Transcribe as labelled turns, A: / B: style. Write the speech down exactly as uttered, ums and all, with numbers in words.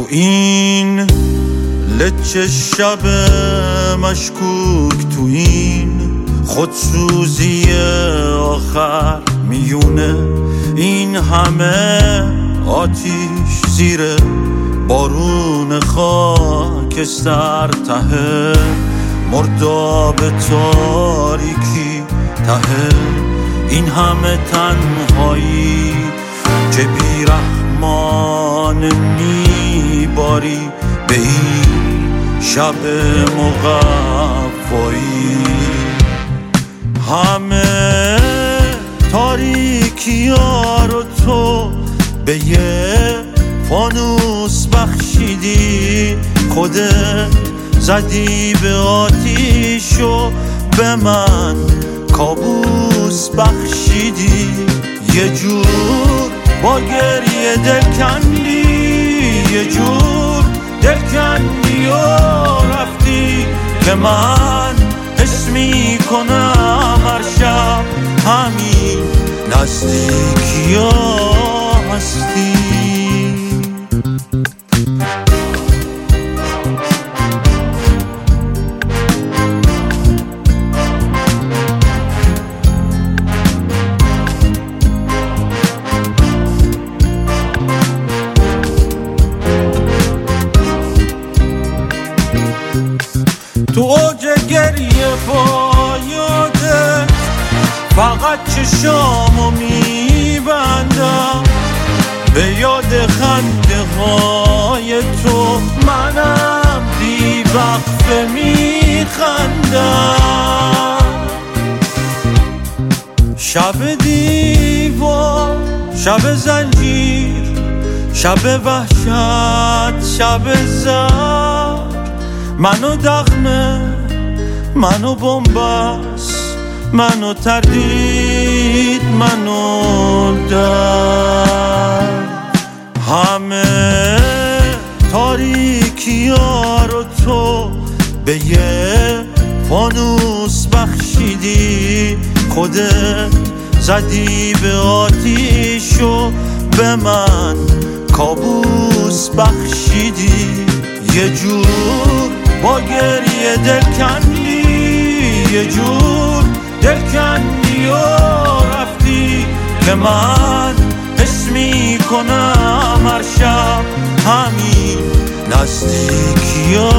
A: تو این لچه شب مشکوک، تو این خودسوزی آخر میونه، این همه آتیش زیر بارون خاکستر، ته مرداب تاریکی، ته این همه تنهایی که بیرحمان میباری به این شب مقفایی. همه تاریکی ها رو تو به یه فانوس بخشیدی، خودت زدی به آتیش و به من کابوس بخشیدی. یه جور با گریه دل کندی، یه جور دل کندی و رفتی که من حس می کنم هر شب همین نزدیکی ها هستی. تو اوج گریه فایاده فقط چشامو میبندم، به یاد خنده های تو منم بی وقفه میخندم. شب دیوار، شب زنجیر، شب وحشت، شب زر، منو دغمه، منو بنبست، منو تردید، منو درد. همه تاریکی ها رو تو به یه فانوس بخشیدی، خودت زدی به آتیش و به من کابوس بخشیدی. یه جور با گریه دل کندی، یه جور دل کندی و رفتی که من حس می کنم هر شب همین نزدیکی ها